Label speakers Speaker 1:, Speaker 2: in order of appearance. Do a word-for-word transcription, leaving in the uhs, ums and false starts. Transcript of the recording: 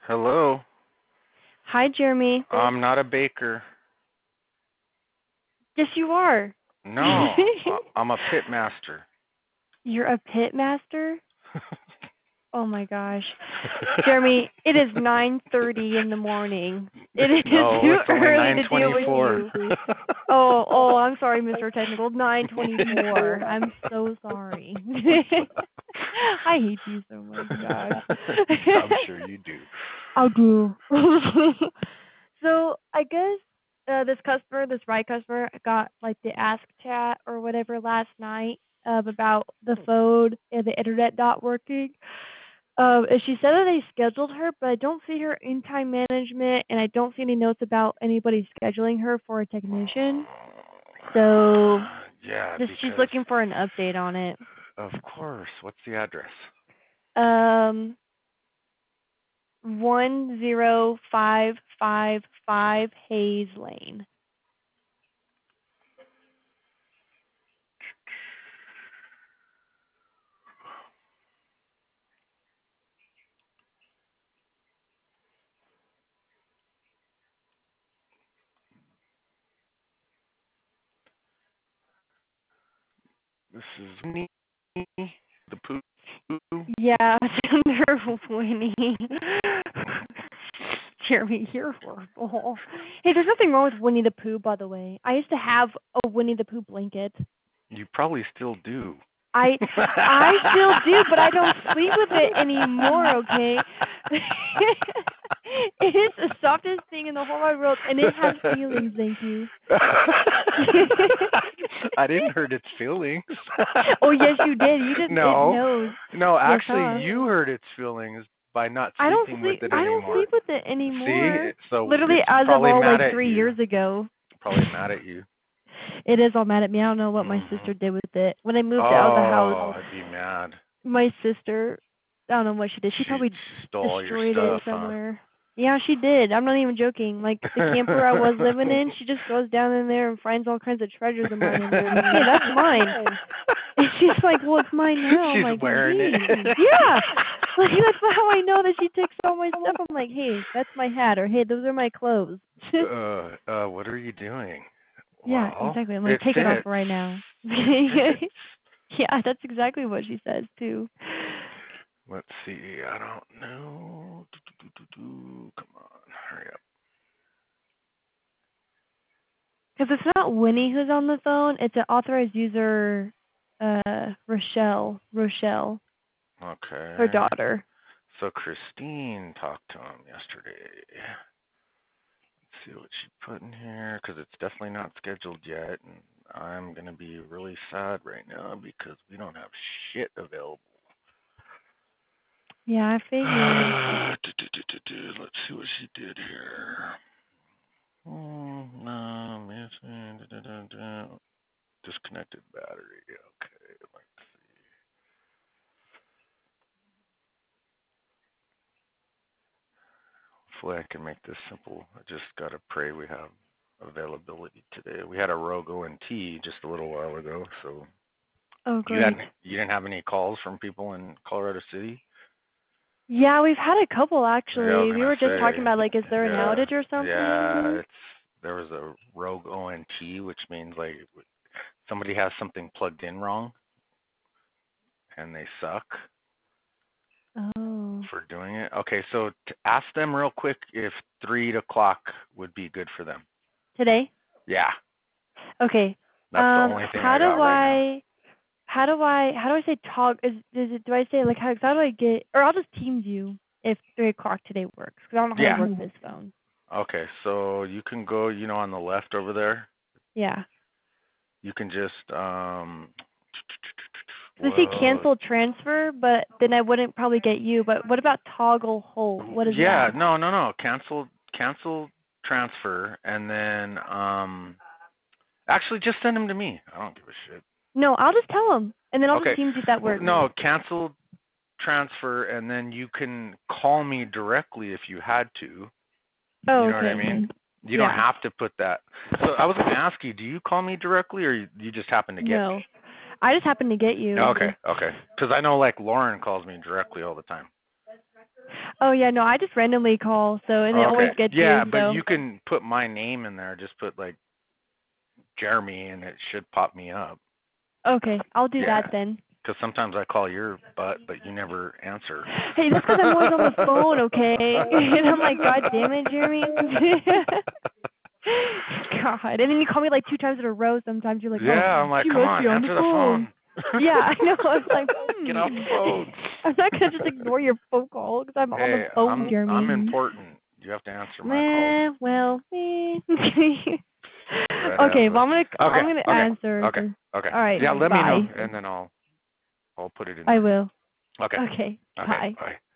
Speaker 1: Hello.
Speaker 2: Hi, Jeremy.
Speaker 1: I'm not a baker.
Speaker 2: Yes, you are.
Speaker 1: No, I- I'm a pit master.
Speaker 2: You're a pit master? Oh my gosh. Jeremy, it is nine thirty in the morning. It is
Speaker 1: No,
Speaker 2: too
Speaker 1: it's only
Speaker 2: early to deal with
Speaker 1: nine twenty-four.
Speaker 2: you. Oh, oh, I'm sorry, Mister Technical. nine twenty-four. I'm so sorry. I hate you so much, gosh.
Speaker 1: I'm sure you do.
Speaker 2: I do. So I guess uh, this customer, this right customer, got like the Ask Chat or whatever last night um, about the phone and the internet not working. Um, and she said that they scheduled her, but I don't see her in time management, and I don't see any notes about anybody scheduling her for a technician. So
Speaker 1: Yeah,
Speaker 2: just she's
Speaker 1: because
Speaker 2: looking for an update on it.
Speaker 1: of course. What's the address?
Speaker 2: Um, one zero five five five Hayes Lane.
Speaker 1: This is me, the poo.
Speaker 2: Yeah, Senator Winnie. Jeremy, you're horrible. Hey, there's nothing wrong with Winnie the Pooh, by the way. I used to have a Winnie the Pooh blanket.
Speaker 1: You probably still do.
Speaker 2: I I still do, but I don't sleep with it anymore, okay? It is the softest thing in the whole wide world, and it has feelings, thank you.
Speaker 1: I didn't hurt its feelings.
Speaker 2: Oh, yes, you did. You just, it
Speaker 1: No,
Speaker 2: knows.
Speaker 1: no.
Speaker 2: Yes,
Speaker 1: Actually,
Speaker 2: huh?
Speaker 1: you hurt its feelings by not
Speaker 2: I don't
Speaker 1: sleeping with
Speaker 2: sleep.
Speaker 1: it
Speaker 2: I don't
Speaker 1: anymore.
Speaker 2: sleep with it
Speaker 1: See,
Speaker 2: anymore.
Speaker 1: so
Speaker 2: Literally,
Speaker 1: it's
Speaker 2: as of
Speaker 1: probably
Speaker 2: all
Speaker 1: mad
Speaker 2: like
Speaker 1: at
Speaker 2: three
Speaker 1: you.
Speaker 2: years ago.
Speaker 1: Probably mad at you.
Speaker 2: It is all mad at me. I don't know what my
Speaker 1: Hmm.
Speaker 2: sister did with it. When I moved out of the house,
Speaker 1: Oh, I'd be mad.
Speaker 2: my sister, I don't know what she did. She
Speaker 1: She,
Speaker 2: probably
Speaker 1: she stole all your
Speaker 2: destroyed it
Speaker 1: stuff, huh?
Speaker 2: somewhere. Yeah, she did. I'm not even joking. Like the camper I was living in, she just goes down in there and finds all kinds of treasures of mine in there. I'm like, hey, that's mine. And she's like, well, it's mine now. I'm
Speaker 1: She's
Speaker 2: like,
Speaker 1: wearing it.
Speaker 2: hey, yeah. Like that's how I know that she takes all my stuff. I'm like, hey, that's my hat, or hey, those are my clothes.
Speaker 1: uh, uh, what are you doing?
Speaker 2: Yeah,
Speaker 1: Well,
Speaker 2: exactly. I'm
Speaker 1: it
Speaker 2: like, take it off
Speaker 1: fits.
Speaker 2: right now.
Speaker 1: It fits.
Speaker 2: Yeah, that's exactly what she says too.
Speaker 1: Let's see. I don't know. Do, do, do, do, do. Come on, hurry up.
Speaker 2: Because it's not Winnie who's on the phone; it's an authorized user, uh, Rochelle. Rochelle, her
Speaker 1: Okay.
Speaker 2: daughter.
Speaker 1: So Christine talked to him yesterday. Let's see what she put in here, because it's definitely not scheduled yet, and I'm gonna be really sad right now because we don't have shit available.
Speaker 2: Yeah, I figured.
Speaker 1: Do, do, do, do, do. Let's see what she did here. Mm, no, missing. Da, da, da, da. Disconnected battery. Okay, let's see. Hopefully I can make this simple. I just gotta pray we have availability today. We had a Rogue O and T just a little while ago, so
Speaker 2: Oh,
Speaker 1: you
Speaker 2: great.
Speaker 1: hadn't you didn't have any calls from people in Colorado City?
Speaker 2: Yeah, we've had a couple
Speaker 1: Yeah, I was
Speaker 2: actually. We
Speaker 1: gonna
Speaker 2: were just talking
Speaker 1: say.
Speaker 2: about like, is there an
Speaker 1: Yeah,
Speaker 2: outage or something?
Speaker 1: yeah. It's there was a Rogue O and T, which means like somebody has something plugged in wrong and they suck
Speaker 2: Oh,
Speaker 1: for doing it. Okay, so to ask them real quick if three o'clock would be good for them.
Speaker 2: today?
Speaker 1: Yeah,
Speaker 2: Okay.
Speaker 1: that's the
Speaker 2: Um,
Speaker 1: only thing
Speaker 2: how
Speaker 1: I got
Speaker 2: do
Speaker 1: right now.
Speaker 2: I? How do I? How do I say talk? Is is it? Do I say like how? How do I get? Or I'll just Teams you if three o'clock today works because I don't know how to
Speaker 1: Yeah.
Speaker 2: work this phone.
Speaker 1: Okay, so you can go, you know, on the left over there.
Speaker 2: Yeah.
Speaker 1: You can just um.
Speaker 2: So I see
Speaker 1: Whoa.
Speaker 2: cancel transfer, but then I wouldn't probably get you. But what about toggle hold? What is
Speaker 1: Yeah,
Speaker 2: that?
Speaker 1: no, no, no. Cancel, cancel transfer, and then um. Actually, just send them to me. I don't give a shit.
Speaker 2: No, I'll just tell them, and then I'll just
Speaker 1: Okay.
Speaker 2: Teams you if that
Speaker 1: Well,
Speaker 2: works.
Speaker 1: no, cancel transfer, and then you can call me directly if you had to. You
Speaker 2: Oh,
Speaker 1: know what I
Speaker 2: okay.
Speaker 1: mean? You don't
Speaker 2: Yeah.
Speaker 1: have to put that. So I was going to ask you, do you call me directly, or you you just happen to get me?
Speaker 2: No, I just happened to get you.
Speaker 1: Okay, okay. Because I know like Lauren calls me directly all the time.
Speaker 2: Oh yeah, no, I just randomly call, so and it
Speaker 1: Okay.
Speaker 2: always gets
Speaker 1: Yeah,
Speaker 2: you.
Speaker 1: but
Speaker 2: So
Speaker 1: you can put my name in there. Just put like Jeremy, and it should pop me up.
Speaker 2: okay, I'll do that
Speaker 1: Yeah.
Speaker 2: then.
Speaker 1: Because sometimes I call your butt, but you never answer.
Speaker 2: Hey, that's because I'm always on the phone, okay? And I'm like, God damn it, Jeremy. God, and then you call me like two times in a row. Sometimes you're like, oh,
Speaker 1: Yeah, I'm like,
Speaker 2: she
Speaker 1: come
Speaker 2: must
Speaker 1: on,
Speaker 2: be on the
Speaker 1: answer the
Speaker 2: phone.
Speaker 1: phone.
Speaker 2: Yeah, I know. It's like,
Speaker 1: Get off
Speaker 2: hmm.
Speaker 1: the phone.
Speaker 2: I'm not gonna just ignore your phone call because I'm on the
Speaker 1: Hey,
Speaker 2: phone,
Speaker 1: I'm I'm
Speaker 2: Jeremy.
Speaker 1: important. You have to answer my calls.
Speaker 2: Meh, well, eh.
Speaker 1: Red
Speaker 2: Okay,
Speaker 1: Atlas.
Speaker 2: well I'm gonna
Speaker 1: Okay,
Speaker 2: I'm gonna
Speaker 1: okay,
Speaker 2: answer.
Speaker 1: okay, okay.
Speaker 2: All right,
Speaker 1: Yeah, let me know,
Speaker 2: bye.
Speaker 1: and then I'll I'll put it in
Speaker 2: I
Speaker 1: there.
Speaker 2: will.
Speaker 1: Okay,
Speaker 2: Okay,
Speaker 1: okay,
Speaker 2: bye.
Speaker 1: bye.